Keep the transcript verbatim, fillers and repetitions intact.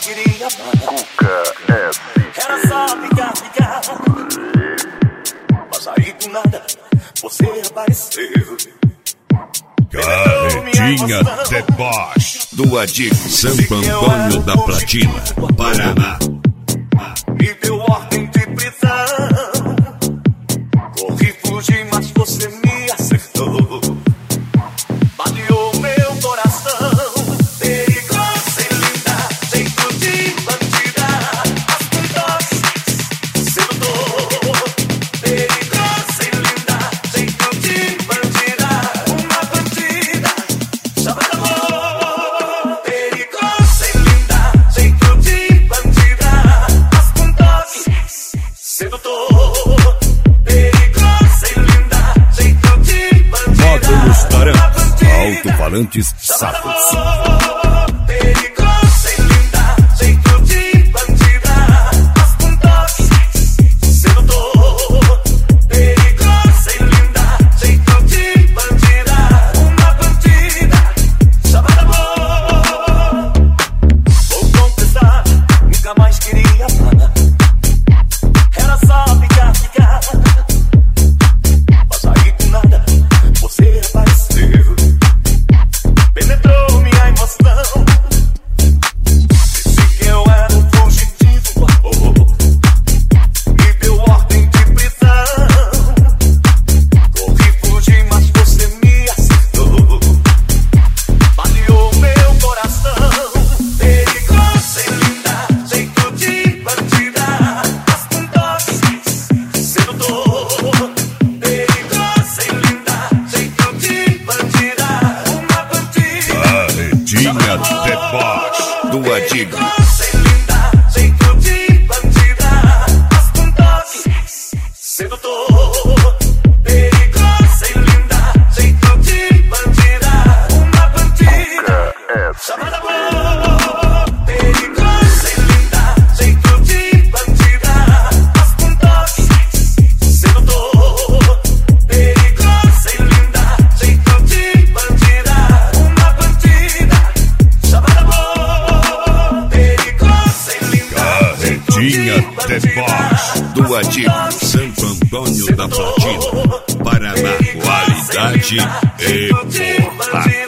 queria Cuca S T. Era só ficar, ficar. Mas aí do nada você apareceu. Carretinha Deboche do Adigo Santo Antônio da Platina, Paraná. Me deu ordem de prisão. Corri, fugi, mas você me acertou. Baleou meu coração. Perigosa e linda, jeito de bandida. As puntas, sedutor. Perigosa e linda, jeito de bandida. Uma bandida, chama de amor. Perigosa e linda, jeito de bandida. As puntas, sedutor. Perigosa e linda, jeito de bandida. Módulos Tarantos, alto-falantes Sapos. Perigosa e linda, jeito de bandida. As puntas, sedutor. Perigosa e linda, jeito de bandida. Uma bandida, chamada amor. Vou confessar, nunca mais queria amar. Era só ficar, ficar. Mas aí do nada você apareceu. Penetrou minha emoção. Disse que eu era um fugitivo, amor. Me deu ordem de prisão. Corri, fugi, mas você me acertou. Baleou meu coração. Perigosa e linda, jeito de bandida. As puntas, sedutor. Perigosa e linda, jeito de bandida. Uma bandida. Carretinha Deboche do Adigo. Perigosa e linda, jeito de bandida. As puntas, sedutor. Perigosa e linda, jeito de bandida. Uma bandida, chamada amor. Perigosa e linda, jeito de bandida. As puntas, sedutor. Perigosa e linda, jeito de bandida. Uma bandida, chamada amor. Perigosa e linda, Carretinha Deboche do Adigo Santo Antônio da Platina, Paraná. Qualidade e porrada.